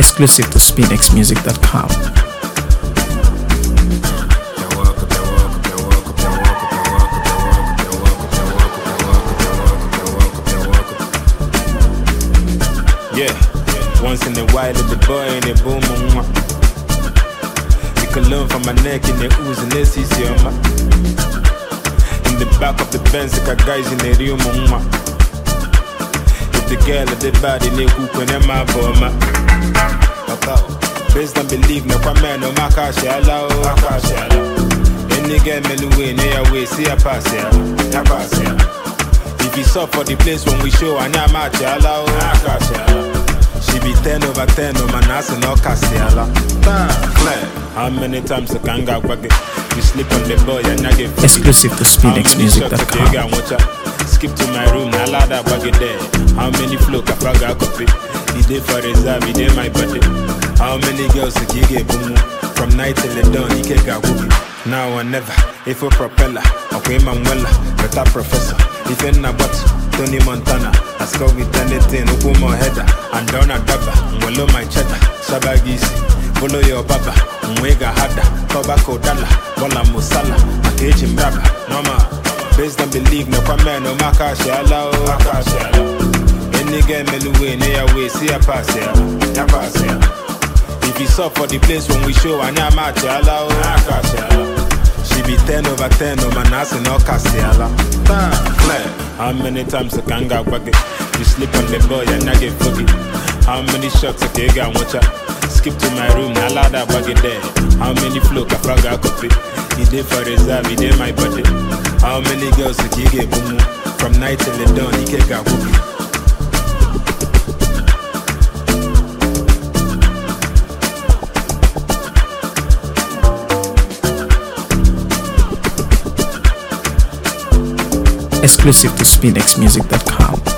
Exclusive to SpinXmusic.com. Yeah, once in a while the boy in a boom. You can learn from my neck in the ooze and this is your ma. In the back of the Benz, like guys in the real mama. If the girl at the body, they cook when I'm my bomber. Based on belief, no man, no makashi allow. Any girl, me win, way, see a pass here. If you saw for the place when we show, and I'm at allow. She be 10 over 10, no man, that's no Cassiala. How many times I can go back? You sleep on the boy and I get Exclusive to SpinXmusic.com. Skip to my room, now ladder bag it there. How many flow can I copy? He did for reserve, he did my body. How many girls you get boom? From night till the dawn, he can't go whoopee. Now or never, if a propeller, okay, Manuela, but a professor. If you're not what, Tony Montana, I score with anything, open my header, and down a dabba, follow my cheddar, Sabagisi, follow your baba, Mwega Hada, Tobacco Dalla, Bola Musala, a cage in Braba, Mama, based on belief, no man, no Makashi allow, any game, anyway, near way, see a pass here, If you saw for the place when we show, and I'm at allow, she be 10 over 10, no man, that's no Cassiala. How many times I can go back? You sleep on the boy and I get foggy. How many shots I can go and watch out? Skip to my room, now ladder bag it there. How many flow can I copy? He did for reserve, he did my body. How many girls I can get boom? From night till the dawn, he can't go whoopee. Exclusive to SpinXmusic.com.